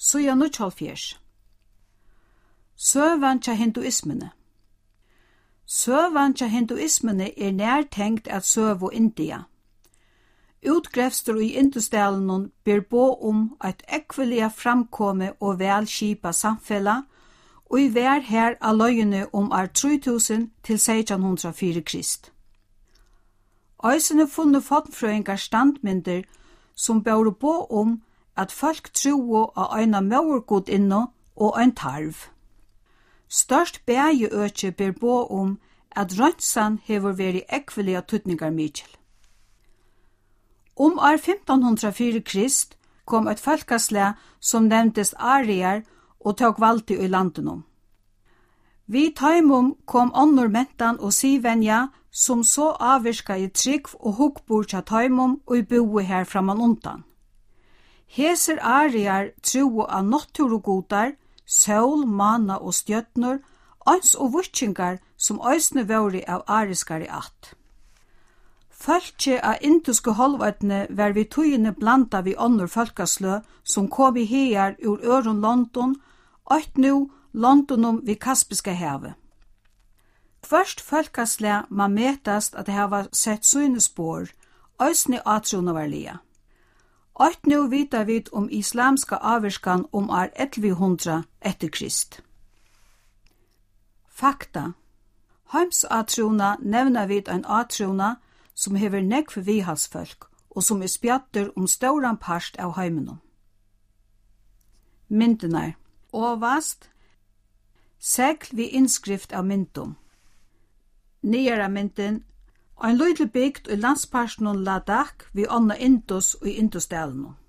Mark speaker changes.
Speaker 1: Suja 79. Søvan tja hinduismene. Søvan tja hinduismene nærtengt at søvu India. Utgrefster i Indusdalen ber bo et ekvelia framkomme og velskipa samfella, og i vær her av løyene år 3000 til 1604 Krist. Øysene funne fotfrøyngar standmynder som bør bo at folk tro av øyna møvergod inno og ein tarv. Størst bægeøkje ber bo at røntsan hever væri ekvelia tutningar mykjel. År 1504 Krist kom et folkasle som nevntes Ariar og tok valgte i landen. Vi taimum kom annor mentan og sivenja som så avvirka i trygg og hugbord tja taimum og i boe her framan undan. Heser Ariar tro av naturgodar, sol, mana og stjøtnor, ans og vutsingar som øysne våri av ariskar i att. Fölkje av indiske holvøtne var vi tøyene blanda vi annor folkaslø som kom i hear ur øron London, og nu Londonum vi Kaspiske havet. Først folkasle man metast at det hava sett søyne spår, øysne atronavarlia. Og nu vita vi islamska avvirskan år 1100 etter Krist. Fakta. Heimsatrona nevna vid en atrona som hever nekv vihalsfolk og som spjatter stauran parst av heimenum. Myndenar. Ovast. Segl vi innskrift av myndum. Nyara mynden. Ein lydel bygd i landsparsten Ladakh vi onna Indus og Indusdalen.